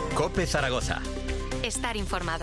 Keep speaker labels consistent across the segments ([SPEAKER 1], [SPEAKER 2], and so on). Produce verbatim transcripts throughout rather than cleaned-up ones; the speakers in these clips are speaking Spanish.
[SPEAKER 1] COPE Zaragoza.
[SPEAKER 2] Estar informado.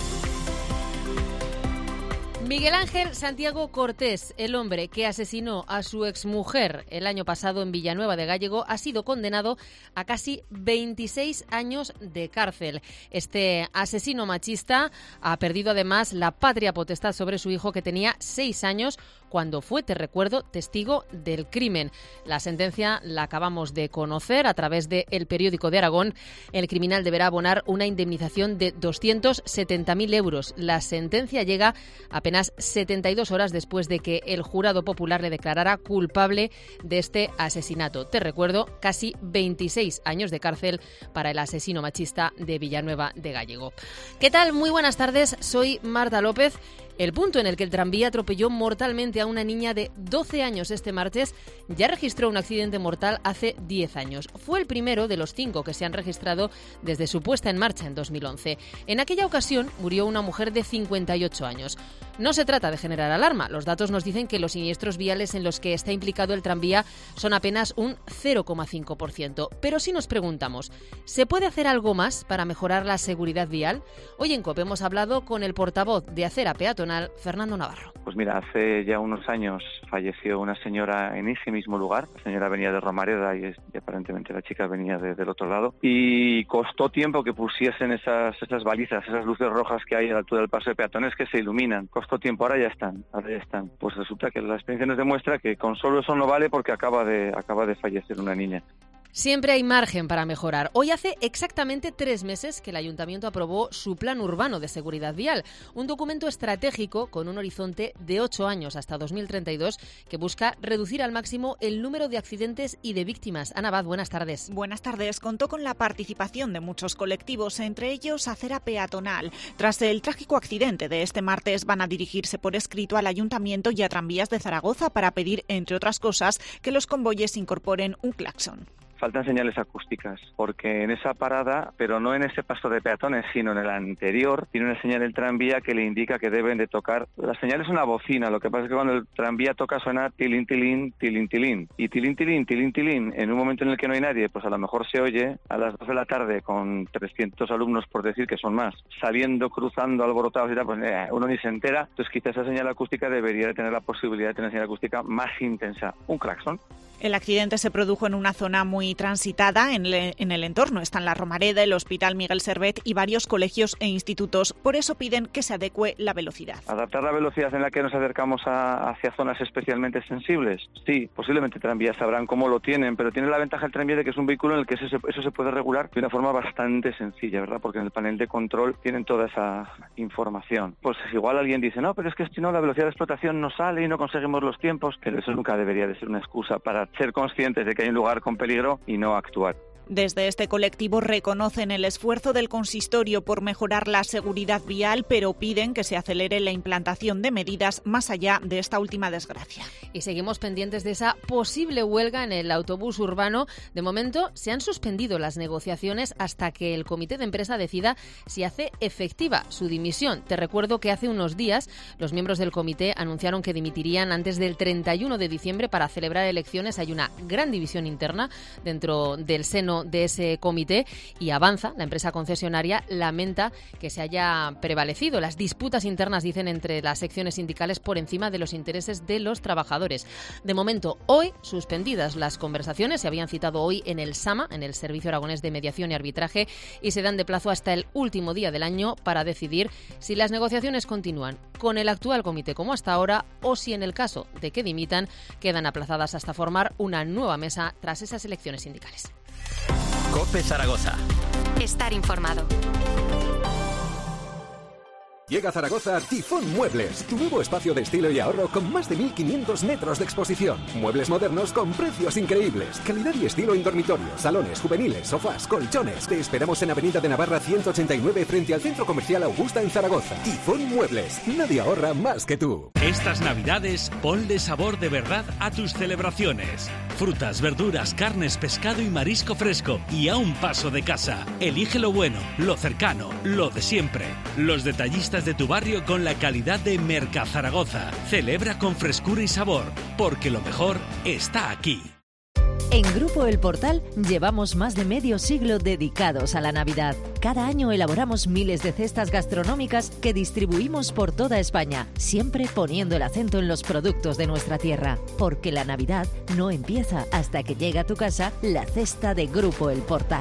[SPEAKER 3] Miguel Ángel Santiago Cortés, el hombre que asesinó a su exmujer el año pasado en Villanueva de Gállego, ha sido condenado a casi veintiséis años de cárcel. Este asesino machista ha perdido además la patria potestad sobre su hijo, que tenía seis años cuando fue, te recuerdo, testigo del crimen. La sentencia la acabamos de conocer a través de El Periódico de Aragón. El criminal deberá abonar una indemnización de doscientos setenta mil euros. La sentencia llega apenas setenta y dos horas después de que el jurado popular le declarara culpable de este asesinato. Te recuerdo, casi veintiséis años de cárcel para el asesino machista de Villanueva de Gállego. ¿Qué tal? Muy buenas tardes, soy Marta López. El punto en el que el tranvía atropelló mortalmente a una niña de doce años este martes ya registró un accidente mortal hace diez años. Fue el primero de los cinco que se han registrado desde su puesta en marcha en dos mil once. En aquella ocasión murió una mujer de cincuenta y ocho años. No se trata de generar alarma. Los datos nos dicen que los siniestros viales en los que está implicado el tranvía son apenas un cero coma cinco por ciento. Pero si nos preguntamos, ¿se puede hacer algo más para mejorar la seguridad vial? Hoy en COPE hemos hablado con el portavoz de Acera Peatonal, Fernando Navarro.
[SPEAKER 4] Pues mira, hace ya unos años falleció una señora en ese mismo lugar. La señora venía de Romareda y, es, y aparentemente la chica venía de, del otro lado. Y costó tiempo que pusiesen esas, esas balizas, esas luces rojas que hay a la altura del paso de peatones que se iluminan. Costó tiempo, ahora ya están, ahora ya están. Pues resulta que la experiencia nos demuestra que con solo eso no vale, porque acaba de, acaba de fallecer una niña.
[SPEAKER 3] Siempre hay margen para mejorar. Hoy hace exactamente tres meses que el Ayuntamiento aprobó su Plan Urbano de Seguridad Vial, un documento estratégico con un horizonte de ocho años hasta dos mil treinta y dos que busca reducir al máximo el número de accidentes y de víctimas. Ana Abad, buenas tardes.
[SPEAKER 5] Buenas tardes. Contó con la participación de muchos colectivos, entre ellos Acera Peatonal. Tras el trágico accidente de este martes, van a dirigirse por escrito al Ayuntamiento y a Tranvías de Zaragoza para pedir, entre otras cosas, que los convoyes incorporen un claxon.
[SPEAKER 4] Faltan señales acústicas, porque en esa parada, pero no en ese paso de peatones, sino en el anterior, tiene una señal el tranvía que le indica que deben de tocar. La señal es una bocina, lo que pasa es que cuando el tranvía toca suena tilín, tilín, tilín, tilín. Y tilín, tilín, tilín, tilín, en un momento en el que no hay nadie, pues a lo mejor se oye a las dos de la tarde con trescientos alumnos, por decir que son más, saliendo, cruzando, alborotados y tal, pues eh, uno ni se entera. Entonces quizás esa señal acústica debería de tener la posibilidad de tener señal acústica más intensa. Un claxon.
[SPEAKER 5] El accidente se produjo en una zona muy transitada. En, le, en el entorno están la Romareda, el Hospital Miguel Servet y varios colegios e institutos. Por eso piden que se adecue la velocidad.
[SPEAKER 4] ¿Adaptar la velocidad en la que nos acercamos a, hacia zonas especialmente sensibles? Sí, posiblemente tranvías sabrán cómo lo tienen, pero tiene la ventaja el tranvía de que es un vehículo en el que eso se, eso se puede regular de una forma bastante sencilla, ¿verdad? Porque en el panel de control tienen toda esa información. Pues igual alguien dice, no, pero es que si no, la velocidad de explotación no sale y no conseguimos los tiempos, pero eso nunca debería de ser una excusa para ser conscientes de que hay un lugar con peligro y no actuar.
[SPEAKER 5] Desde este colectivo reconocen el esfuerzo del consistorio por mejorar la seguridad vial, pero piden que se acelere la implantación de medidas más allá de esta última desgracia.
[SPEAKER 3] Y seguimos pendientes de esa posible huelga en el autobús urbano. De momento se han suspendido las negociaciones hasta que el comité de empresa decida si hace efectiva su dimisión. Te recuerdo que hace unos días los miembros del comité anunciaron que dimitirían antes del treinta y uno de diciembre para celebrar elecciones. Hay una gran división interna dentro del seno de ese comité y Avanza, la empresa concesionaria, lamenta que se haya prevalecido las disputas internas, dicen, entre las secciones sindicales por encima de los intereses de los trabajadores. De momento, hoy suspendidas las conversaciones, se habían citado hoy en el SAMA, en el Servicio Aragonés de Mediación y Arbitraje, y se dan de plazo hasta el último día del año para decidir si las negociaciones continúan con el actual comité como hasta ahora o si, en el caso de que dimitan, quedan aplazadas hasta formar una nueva mesa tras esas elecciones sindicales.
[SPEAKER 1] COPE Zaragoza.
[SPEAKER 2] Estar informado.
[SPEAKER 6] Llega a Zaragoza Tifón Muebles, tu nuevo espacio de estilo y ahorro con más de mil quinientos metros de exposición. Muebles modernos con precios increíbles. Calidad y estilo en dormitorios, salones, juveniles, sofás, colchones. Te esperamos en Avenida de Navarra ciento ochenta y nueve frente al Centro Comercial Augusta en Zaragoza. Tifón Muebles, nadie ahorra más que tú.
[SPEAKER 7] Estas Navidades, ponle sabor de verdad a tus celebraciones. Frutas, verduras, carnes, pescado y marisco fresco. Y a un paso de casa. Elige lo bueno, lo cercano, lo de siempre. Los detallistas de tu barrio con la calidad de Mercazaragoza. Celebra con frescura y sabor, porque lo mejor está aquí.
[SPEAKER 8] En Grupo El Portal llevamos más de medio siglo dedicados a la Navidad. Cada año elaboramos miles de cestas gastronómicas que distribuimos por toda España, siempre poniendo el acento en los productos de nuestra tierra. Porque la Navidad no empieza hasta que llega a tu casa la cesta de Grupo El Portal.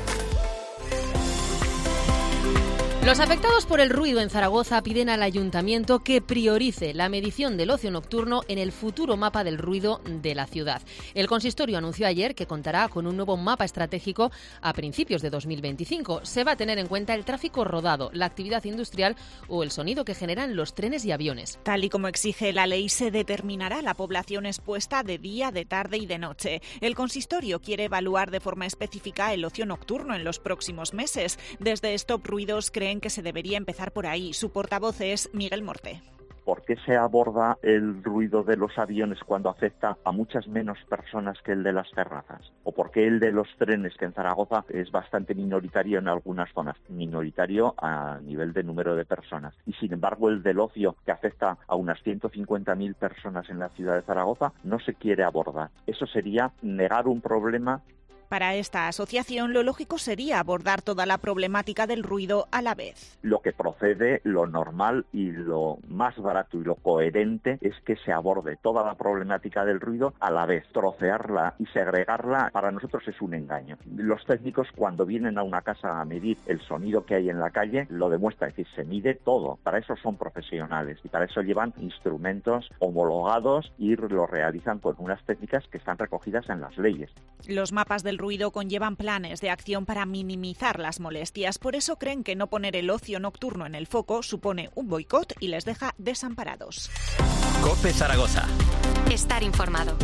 [SPEAKER 3] Los afectados por el ruido en Zaragoza piden al ayuntamiento que priorice la medición del ocio nocturno en el futuro mapa del ruido de la ciudad. El consistorio anunció ayer que contará con un nuevo mapa estratégico a principios de dos mil veinticinco. Se va a tener en cuenta el tráfico rodado, la actividad industrial o el sonido que generan los trenes y aviones.
[SPEAKER 5] Tal y como exige la ley, se determinará la población expuesta de día, de tarde y de noche. El consistorio quiere evaluar de forma específica el ocio nocturno en los próximos meses. Desde Stop Ruidos creen que se debería empezar por ahí. Su portavoz es Miguel Morte.
[SPEAKER 9] ¿Por qué se aborda el ruido de los aviones cuando afecta a muchas menos personas que el de las terrazas? ¿O por qué el de los trenes, que en Zaragoza es bastante minoritario en algunas zonas? Minoritario a nivel de número de personas. Y sin embargo el del ocio, que afecta a unas ciento cincuenta mil personas en la ciudad de Zaragoza, no se quiere abordar. Eso sería negar un problema.
[SPEAKER 5] Para esta asociación, lo lógico sería abordar toda la problemática del ruido a la vez.
[SPEAKER 9] Lo que procede, lo normal y lo más barato y lo coherente es que se aborde toda la problemática del ruido a la vez. Trocearla y segregarla para nosotros es un engaño. Los técnicos, cuando vienen a una casa a medir el sonido que hay en la calle, lo demuestran, es decir, se mide todo. Para eso son profesionales y para eso llevan instrumentos homologados y lo realizan con unas técnicas que están recogidas en las leyes.
[SPEAKER 5] Los mapas del ruido conllevan planes de acción para minimizar las molestias. Por eso creen que no poner el ocio nocturno en el foco supone un boicot y les deja desamparados.
[SPEAKER 1] COPE Zaragoza.
[SPEAKER 2] Estar informado.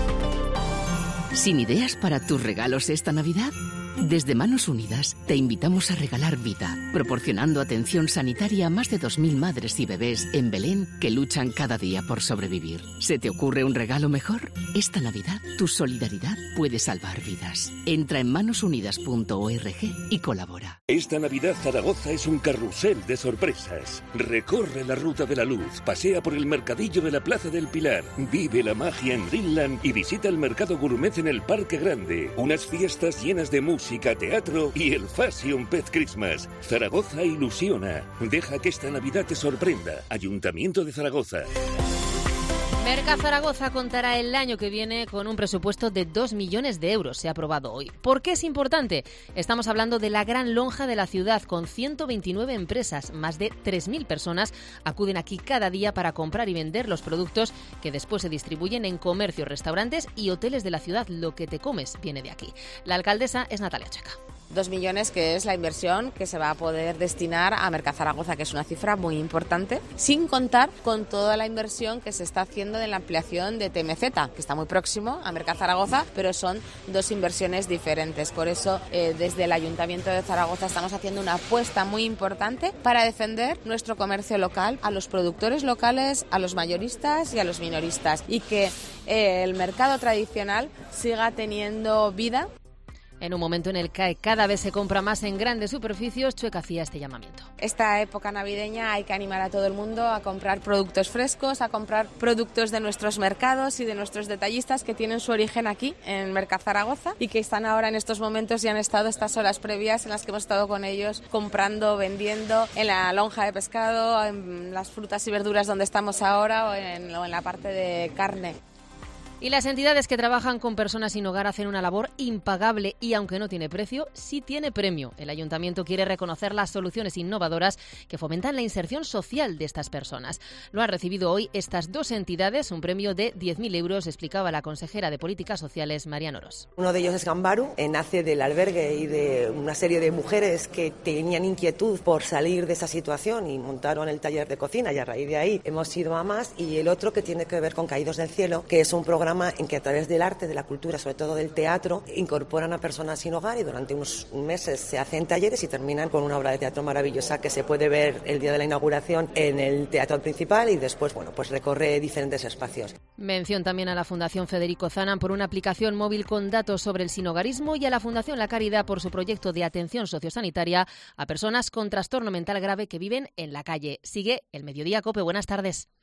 [SPEAKER 10] ¿Sin ideas para tus regalos esta Navidad? Desde Manos Unidas te invitamos a regalar vida, proporcionando atención sanitaria a más de dos mil madres y bebés en Belén que luchan cada día por sobrevivir. ¿Se te ocurre un regalo mejor? Esta Navidad, tu solidaridad puede salvar vidas. Entra en manos unidas punto org y colabora.
[SPEAKER 11] Esta Navidad Zaragoza es un carrusel de sorpresas. Recorre la Ruta de la Luz, pasea por el mercadillo de la Plaza del Pilar, vive la magia en Dreamland y visita el mercado gourmet en el Parque Grande. Unas fiestas llenas de música, música, teatro y el Fashion Pet Christmas. Zaragoza ilusiona. Deja que esta Navidad te sorprenda. Ayuntamiento de Zaragoza.
[SPEAKER 3] Merca Zaragoza contará el año que viene con un presupuesto de dos millones de euros. Se ha aprobado hoy. ¿Por qué es importante? Estamos hablando de la gran lonja de la ciudad, con ciento veintinueve empresas. Más de tres mil personas acuden aquí cada día para comprar y vender los productos que después se distribuyen en comercios, restaurantes y hoteles de la ciudad. Lo que te comes viene de aquí. La alcaldesa es Natalia Checa.
[SPEAKER 12] Dos millones, que es la inversión que se va a poder destinar a Merca Zaragoza, que es una cifra muy importante, sin contar con toda la inversión que se está haciendo de la ampliación de T M Z, que está muy próximo a Merca Zaragoza, pero son dos inversiones diferentes. Por eso, eh, desde el Ayuntamiento de Zaragoza estamos haciendo una apuesta muy importante para defender nuestro comercio local, a los productores locales, a los mayoristas y a los minoristas, y que eh, el mercado tradicional siga teniendo vida.
[SPEAKER 3] En un momento en el que cada vez se compra más en grandes superficies, Chueca hacía este llamamiento.
[SPEAKER 12] Esta época navideña hay que animar a todo el mundo a comprar productos frescos, a comprar productos de nuestros mercados y de nuestros detallistas que tienen su origen aquí, en Merca Zaragoza, y que están ahora en estos momentos y han estado estas horas previas en las que hemos estado con ellos comprando, vendiendo en la lonja de pescado, en las frutas y verduras donde estamos ahora o en, o en la parte de carne.
[SPEAKER 3] Y las entidades que trabajan con personas sin hogar hacen una labor impagable y, aunque no tiene precio, sí tiene premio. El Ayuntamiento quiere reconocer las soluciones innovadoras que fomentan la inserción social de estas personas. Lo han recibido hoy estas dos entidades, un premio de diez mil euros, explicaba la consejera de Políticas Sociales, Marian Oros.
[SPEAKER 13] Uno de ellos es Gambaru, eh, nace del albergue y de una serie de mujeres que tenían inquietud por salir de esa situación y montaron el taller de cocina, y a raíz de ahí hemos ido a más. Y el otro, que tiene que ver con Caídos del Cielo, que es un programa en que a través del arte, de la cultura, sobre todo del teatro, incorporan a personas sin hogar y durante unos meses se hacen talleres y terminan con una obra de teatro maravillosa que se puede ver el día de la inauguración en el teatro principal y después, bueno, pues recorre diferentes espacios.
[SPEAKER 3] Mención también a la Fundación Federico Zanan por una aplicación móvil con datos sobre el sinhogarismo y a la Fundación La Caridad por su proyecto de atención sociosanitaria a personas con trastorno mental grave que viven en la calle. Sigue el Mediodía COPE. Buenas tardes.